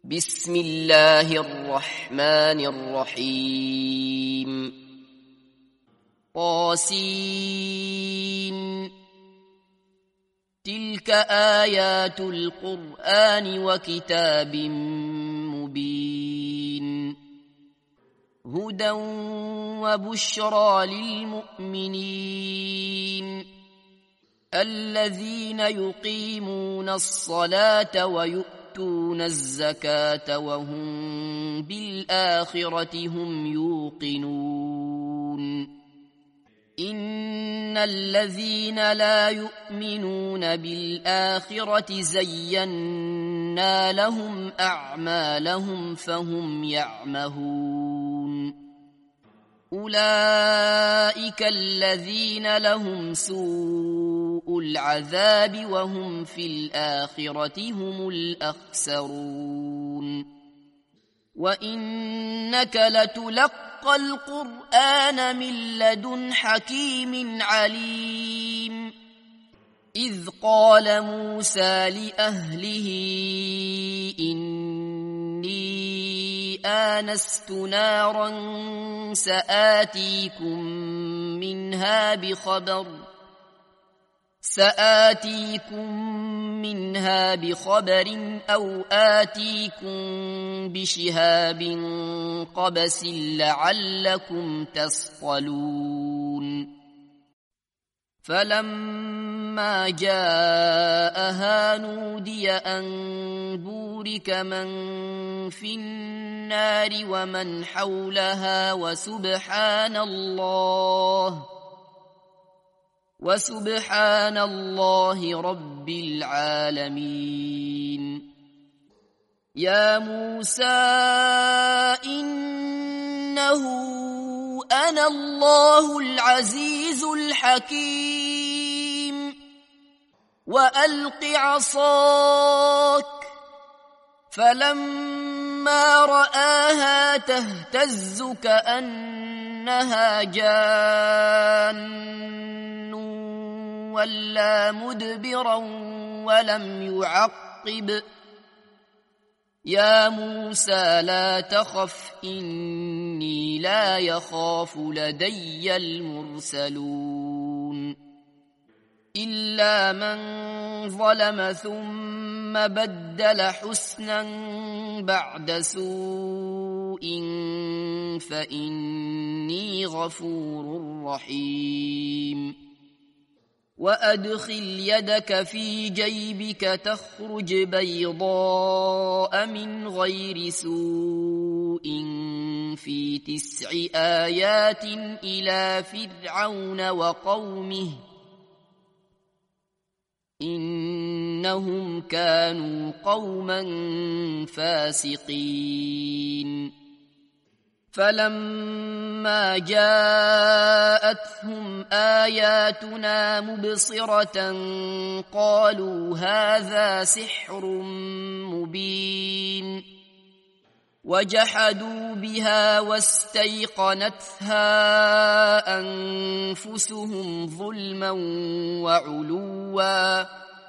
بسم الله الرحمن الرحيم طاسين تلك آيات القرآن وكتاب مبين هدى وبشرى للمؤمنين الذين يقيمون الصلاة ويؤتون الزكاة وهم بالآخرة هم يوقنون إن الذين لا يؤمنون بالآخرة زينا لهم أعمالهم فهم يعمهون أولئك الذين لهم سوء العذاب وهم في الآخرة هم الأخسرون وإنك لتلقى القرآن من لدن حكيم عليم إذ قال موسى لأهله إني آنست نارا سآتيكم منها بخبر أو آتيكم بشهاب قبس لعلكم تصطلون فلما جاءها نودي أن بورك من في النار ومن حولها وسبحان الله رب العالمين يا موسى إنه أنا الله العزيز الحكيم وألق عصاك فلما رآها تهتز كأنها جان ولا مدبرا ولم يعقب يا موسى لا تخف إني لا يخاف لدي المرسلون إلا من ظلم ثم بدل حسنا بعد سوء فإني غفور رحيم وأدخل يدك في جيبك تخرج بيضاء من غير سوء في 9 آيات إلى فرعون وقومه إنهم كانوا قوما فاسقين فلما جاءتهم آياتنا مبصرة قالوا هذا سحر مبين وجحدوا بها واستيقنتها أنفسهم ظلما وعلوا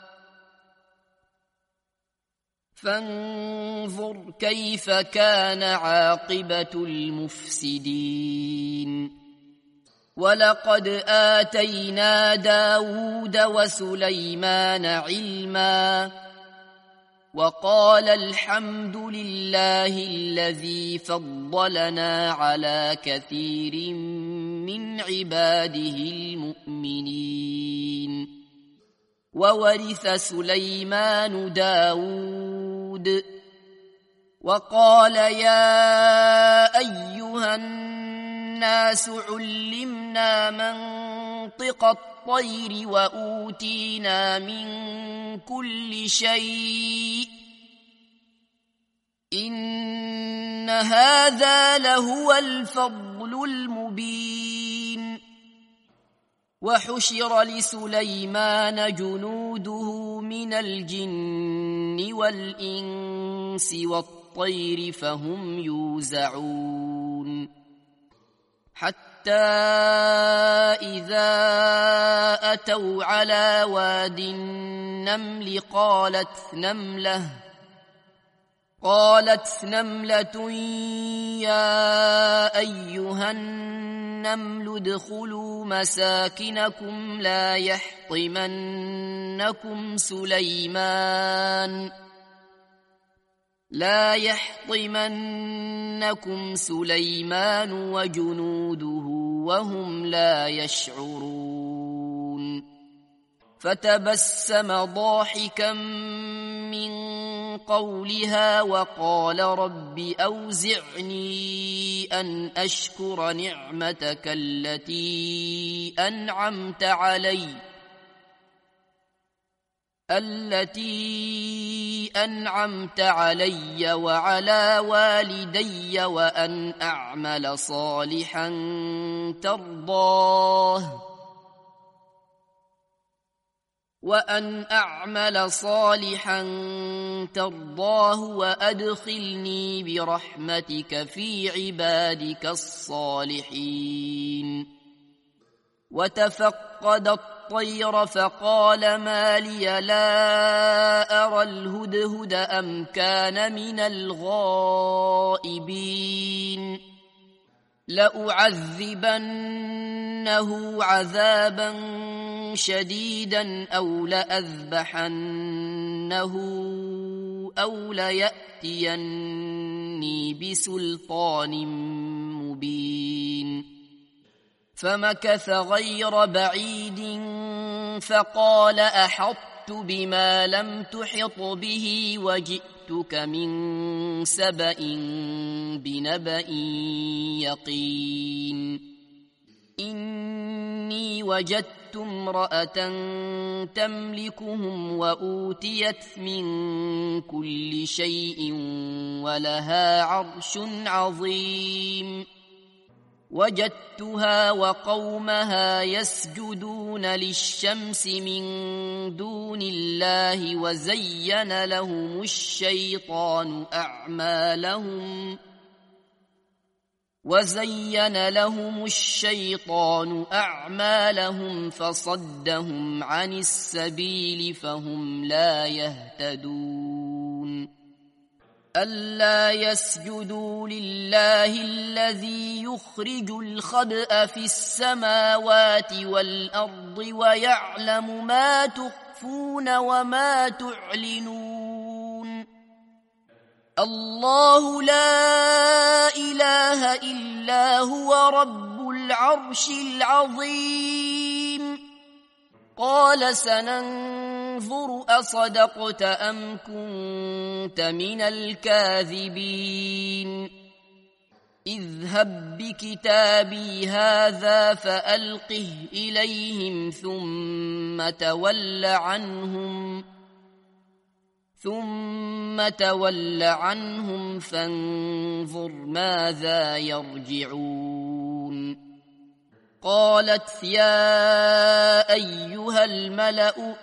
فانظر كيف كان عاقبة المفسدين ولقد آتينا داود وسليمان علما وقال الحمد لله الذي فضلنا على كثير من عباده المؤمنين وورث سليمان داود وقال يا أيها الناس علمنا منطق الطير وأوتينا من كل شيء إن هذا لهو الفضل المبين وحشر لسليمان جنوده من الجن والإنس والطير فهم يوزعون حتى إذا أتوا على واد النمل قالت نملة يا أيها النمل ادخلوا مساكنكم لا يحطمنكم سليمان وجنوده وهم لا يشعرون فتبسم ضاحكا من قولها وقال رب أوزعني أن أشكر نعمتك التي أنعمت علي وعلى والدي وأن أعمل صالحا ترضاه وأدخلني برحمتك في عبادك الصالحين وتفقد الطير فقال ما لي لا أرى الهدهد أم كان من الغائبين لأعذبنه عذابا شديدا أو لأذبحنه أو ليأتيني بسلطان مبين فمكث غير بعيد فقال أحطت بما لم تحط به وجئتك من سبأ بنبأ يقين إني وجدت امرأة تملكهم وأوتيت من كل شيء ولها عرش عظيم وجدتها وقومها يسجدون للشمس من دون الله وزين لهم الشيطان أعمالهم فصدهم عن السبيل فهم لا يهتدون ألا يسجدوا لله الذي يخرج الخبأ في السماوات والأرض ويعلم ما تخفون وما تعلنون الله لا إله إلا هو رب العرش العظيم قال سننظر أصدقت أم كنت من الكاذبين اذهب بكتابي هذا فألقه إليهم ثم تول عنهم فانظر ماذا يرجعون قالت يا أيها الملأ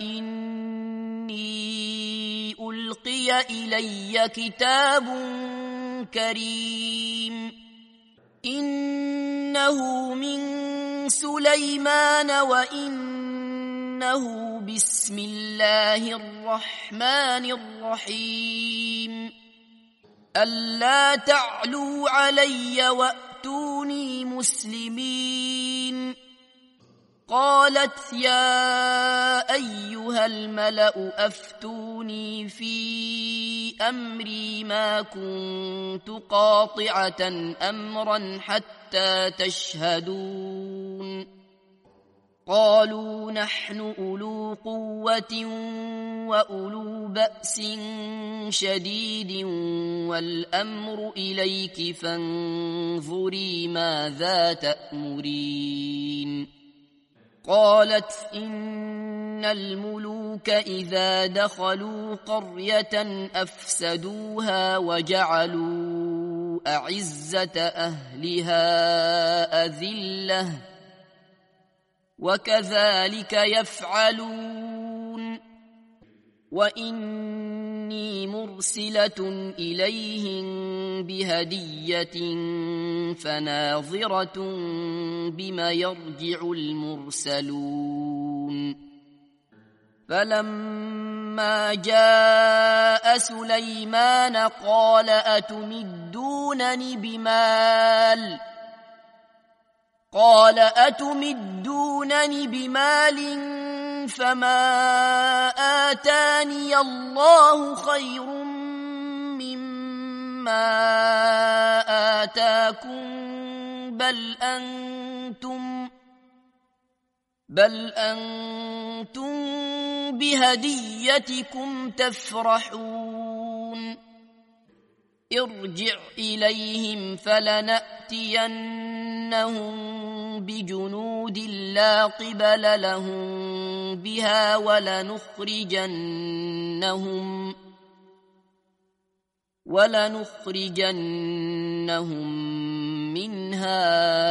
إني ألقي إلي كتاب كريم إنه من سليمان وإنه بسم الله الرحمن الرحيم ألا تعلوا علي وأتوني مسلمين قالت يا أيها الملأ أفتوني في أمري ما كنت قاطعة أمرا حتى تشهدون قالوا نحن أولو قوة وأولو بأس شديد والأمر إليك فانظري ماذا تأمرين قالت إن الملوك إذا دخلوا قرية أفسدوها وجعلوا أعزة أهلها أذلة وكذلك يفعلون وإني مرسلة إليهم بهدية فناظرة بما يرجع المرسلون فلما فلما جاء سليمان قال أتمدونني بمال فما آتاني الله خير مما آتاكم بل أنتم بهديتكم تفرحون ارجع إليهم فلنأتينهم بجنود لا قبل لهم بها ولنخرجنهم منها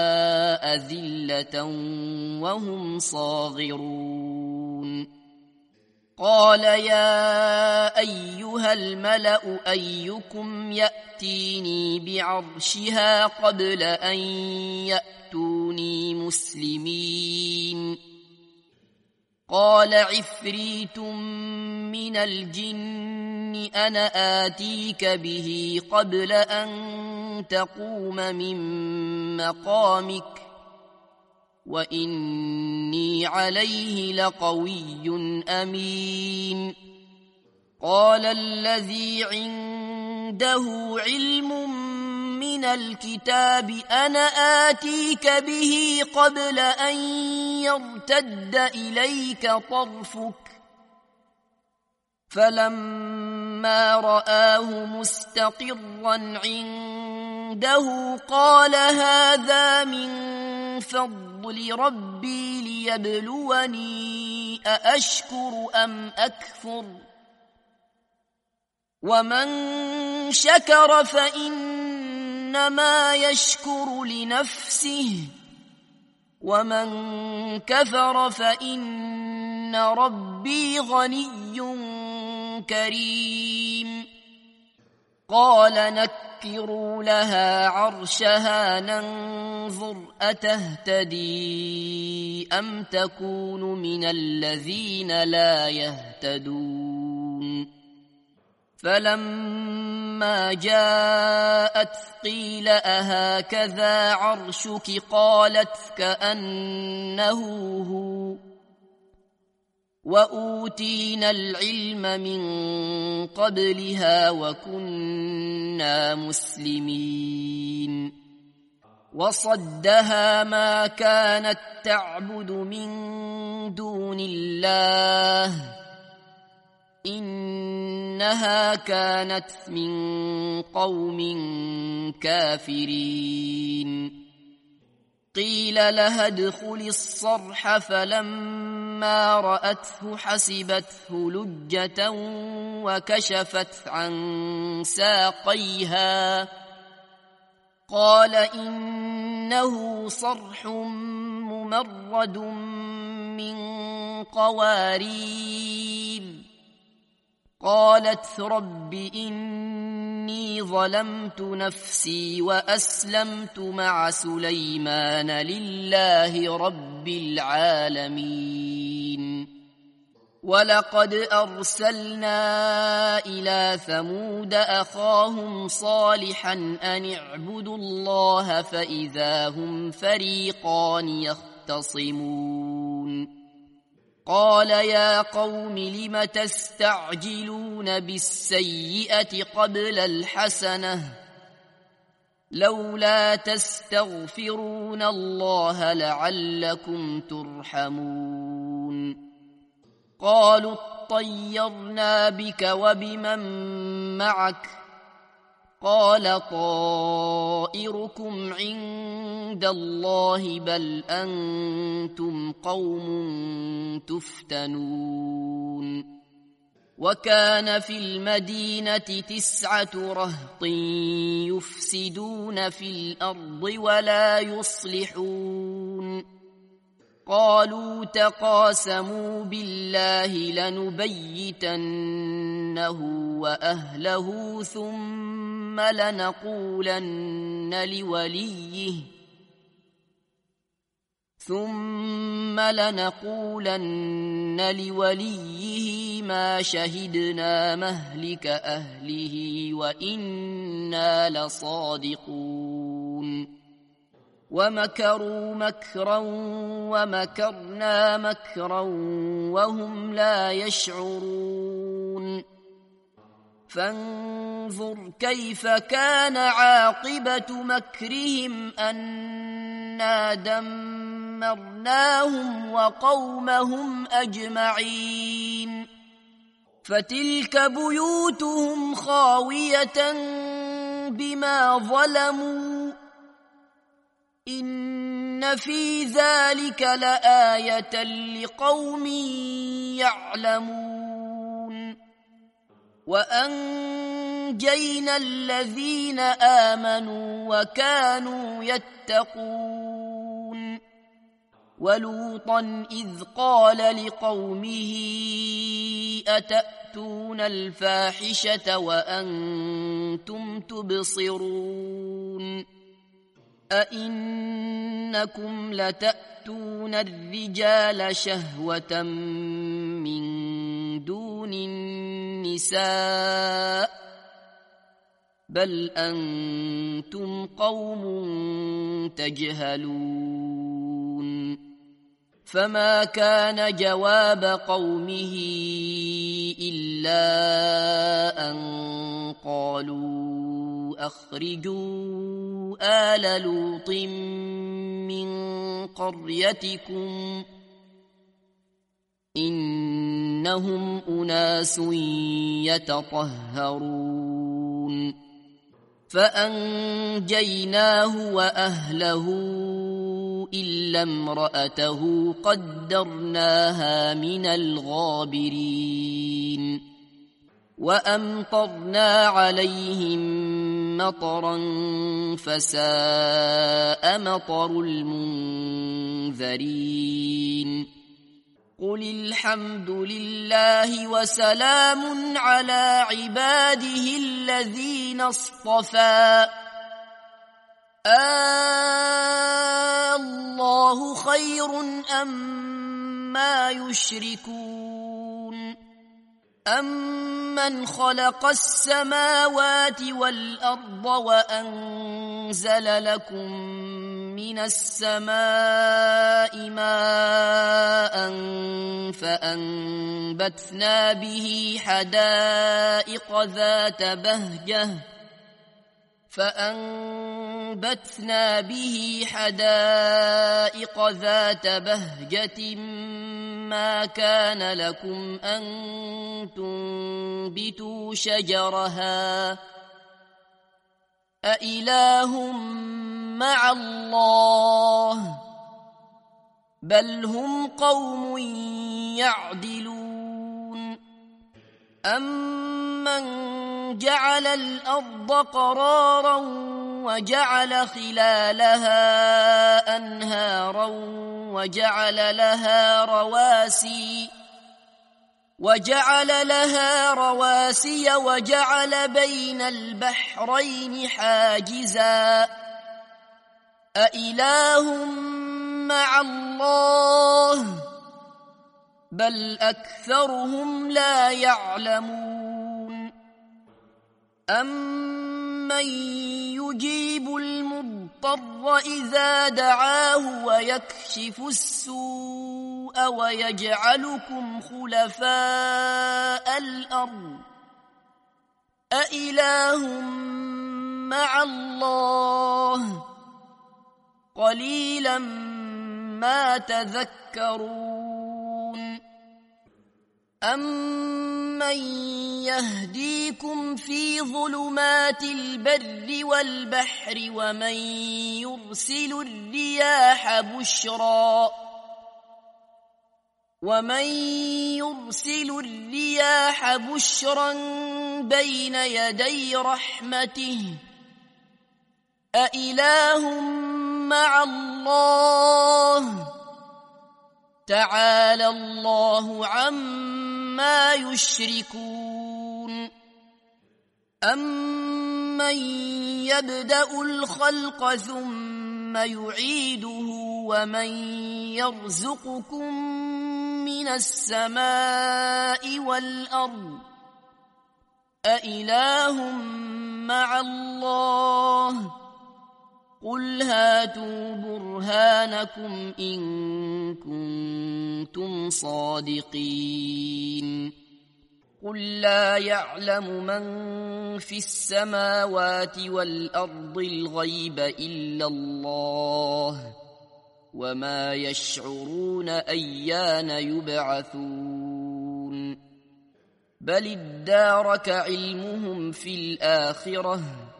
أذلة وهم صاغرون قال يا أيها الملأ أيكم يأتيني بعرشها قبل أن يأتوني مسلمين قال عفريت من الجن أنا آتيك به قبل أن تقوم من مقامك وإني عليه لقوي أمين قال الذي عنده علم من الكتاب أنا آتيك به قبل أن يرتد إليك طرفك فلما رآه مستقرا عنده قال هذا من فضل ربي ليبلوني أأشكر أم أكفر ومن شكر فإنما يشكر لنفسه ومن كفر فإن ربي غني كريم قال نكروا لها عرشها ننظر أتهتدي أم تكون من الذين لا يهتدون فلما جاءت قيل أهكذا عرشك قالت كأنه هو وأوتينا العلم من قبلها وكنا مسلمين وصدها ما كانت تعبد من دون الله إنها كانت من قوم كافرين قيل لها ادخل الصرح فلما رأته حسبته لجة وكشفت عن ساقيها قال إنه صرح ممرد من قوارير قالت رب إني ظلمت نفسي وأسلمت مع سليمان لله رب العالمين ولقد أرسلنا إلى ثمود أخاهم صالحا أن اعبدوا الله فإذا هم فريقان يختصمون قال يا قوم لم تستعجلون بالسيئة قبل الحسنة لولا تستغفرون الله لعلكم ترحمون قالوا اطيرنا بك وبمن معك قال طائركم عند الله بل أنتم قوم تفتنون وكان في المدينة 9 رهط يفسدون في الأرض ولا يصلحون قالوا تقاسموا بالله لنبيتنه وأهله ثم لنقولن ثم لنقولن لوليه ما شهدنا مهلك أهله وإنا لصادقون ومكروا مكرا ومكرنا مكرا وهم لا يشعرون فانظر كيف كان عاقبة مكرهم أنا دمرناهم وقومهم أجمعين فتلك بيوتهم خاوية بما ظلموا إن في ذلك لآية لقوم يعلمون وأنجينا الذين آمنوا وكانوا يتقون ولوطا إذ قال لقومه أتأتون الفاحشة وأنتم تبصرون أئنكم لتأتون الرجال شهوة من دون النساء بل أنتم قوم تجهلون فما كان جواب قومه إلا أن قالوا أخرجوا آل لوط من قريتكم إنهم أناس يتطهرون فأنجيناه وأهله إلا امرأته قدرناها من الغابرين وأمطرنا عليهم مطرا فساء مطر المنذرين قل الحمد لله وسلام على عباده الذين اصطفى الله خير أما يشركون أمن خلق السماوات والأرض وأنزل لكم من السماء ماء فأنبتنا به حدائق ذات بهجة ما كان لكم أن تنبتوا شجرها أإله مع الله بل هم قوم يعدلون أمن جعل الأرض قرارا وجعل خلالها أنهارا وجعل لها رواسي وجعل بين البحرين حاجزا أإله مع الله بل أكثرهم لا يعلمون أمن يجيب المضطر إذا دعاه ويكشف السوء ويجعلكم خلفاء الأرض أإله مع الله قليلا ما تذكرون أمن يهديكم في ظلمات البر والبحر ومن يرسل الرياح بشرا بين يدي رحمته أإله مع الله تعالى الله عما يشركون أمن يبدأ الخلق ثم يعيده ومن يرزقكم من السماء والأرض أإله مع الله قل هاتوا برهانكم إن كنتم صادقين قل لا يعلم من في السماوات والأرض الغيب إلا الله وما يشعرون أيان يبعثون بل ادارك علمهم في الآخرة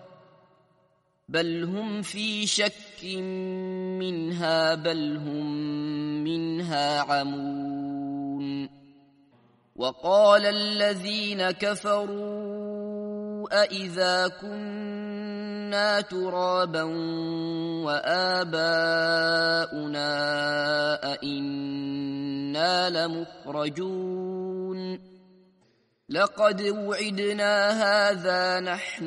بل هم في شك منها بل هم منها عمون وقال الذين كفروا أإذا كنا ترابا وآباؤنا أإنا لمخرجون لقد وعدنا هذا نحن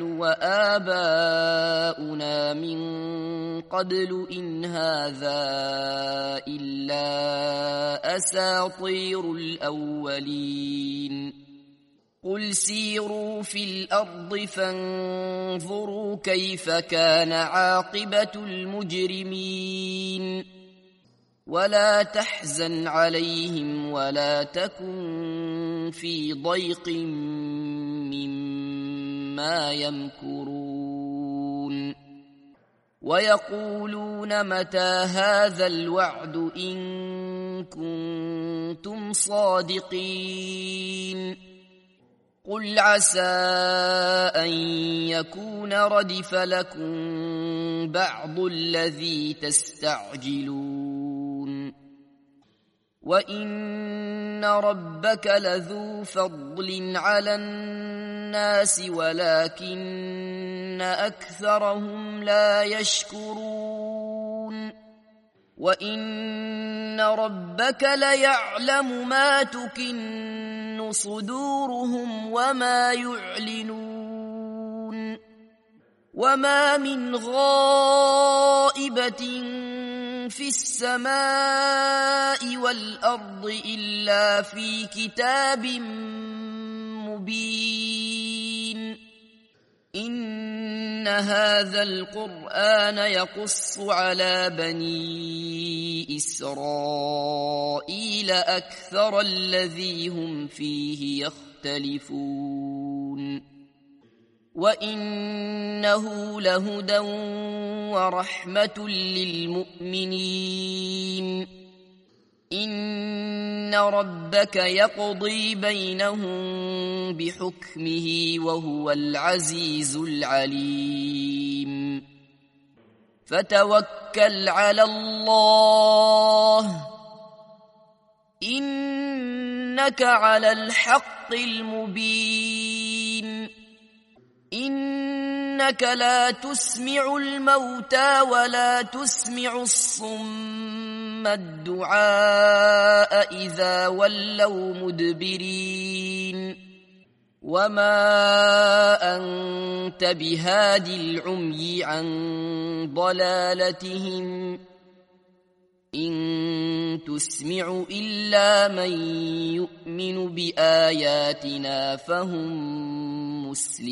وآباؤنا من قبل إن هذا إلا أساطير الأولين قل سيروا في الأرض فانظروا كيف كان عاقبة المجرمين ولا تحزن عليهم ولا تكن في ضيق مما يمكرون ويقولون متى هذا الوعد إن كنتم صادقين قل عسى أن يكون ردف لكم بعض الذي تستعجلون وإن ربك لذو فضل على الناس ولكن أكثرهم لا يشكرون وإن ربك ليعلم ما تكن صدورهم وما يعلنون وما من غائبة في السماء والأرض إلا في كتاب مبين إن هذا القرآن يقص على بني إسرائيل أكثر الذي هم فيه يختلفون وإنه لهدى ورحمة للمؤمنين إن ربك يقضي بينهم بحكمه وهو العزيز العليم فتوكل على الله إنك على الحق المبين إنك لا تسمع الموتى ولا تسمع الصم الدعاء إذا ولوا مدبرين وما أنت بهاد العمي عن ضلالتهم إن تسمع إلا من يؤمن بآياتنا فهم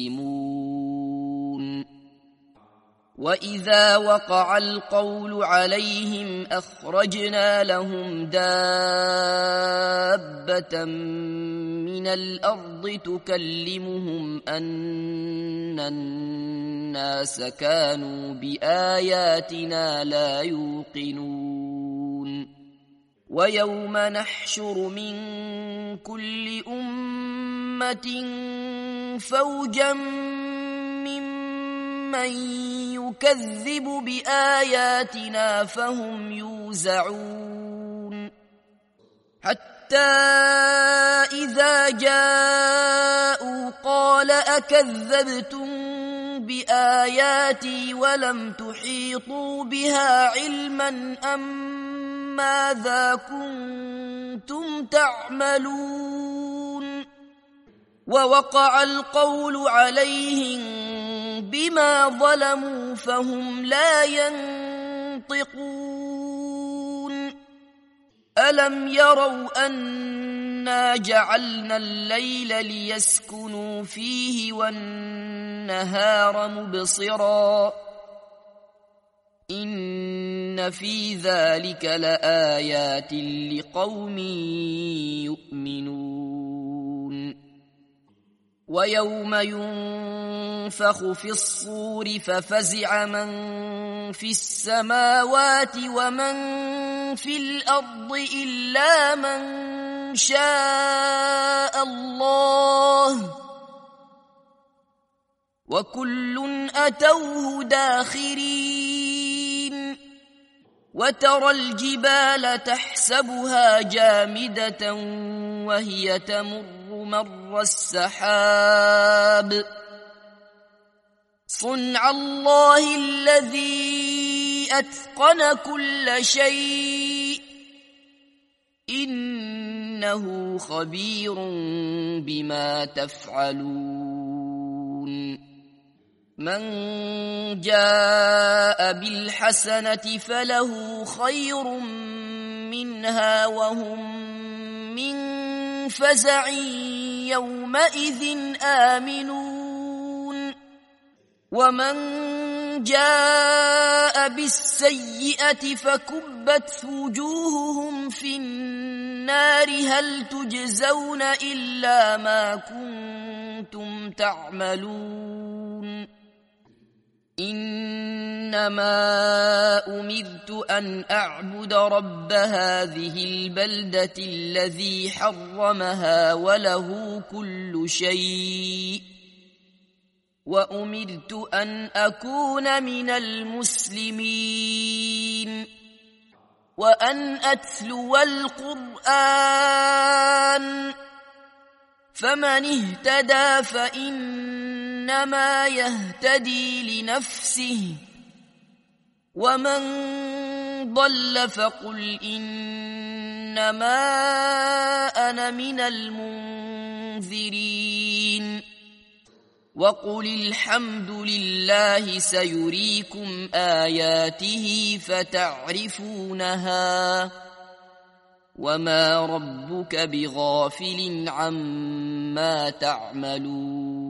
مسلمون وإذا وقع القول عليهم أخرجنا لهم دابة من الأرض تكلمهم أن الناس كانوا بآياتنا لا يوقنون ويوم نحشر من كل أمة فوجا ممن يكذب بآياتنا فهم يوزعون حتى إذا جاءوا قال أكذبتم بآياتي ولم تحيطوا بها علما أم ماذا كنتم تعملون ووقع القول عليهم بما ظلموا فهم لا ينطقون ألم يروا أنا جعلنا الليل ليسكنوا فيه والنهار مبصرا إن في ذلك لآيات لقوم يؤمنون ويوم ينفخ في الصور ففزع من في السماوات ومن في الأرض إلا من شاء الله وكل أتوه داخرين وترى الجبال تحسبها جامدة وهي تمر مر السحاب صنع الله الذي أتقن كل شيء إنه خبير بما تفعلون من جاء بالحسنة فله خير منها وهم من فزع يومئذ آمنون ومن جاء بالسيئة فكبت وجوههم في النار هل تجزون إلا ما كنتم تعملون إنما أمرت أن أعبد رب هذه البلدة الذي حرمها وله كل شيء وأمرت أن أكون من المسلمين وأن أتلو القرآن فمن اهتدى فإنما يهتدي لنفسه ومن ضل فقل إنما أنا من المنذرين وقل الحمد لله سيريكم آياته فتعرفونها وما ربك بغافل عما تعملون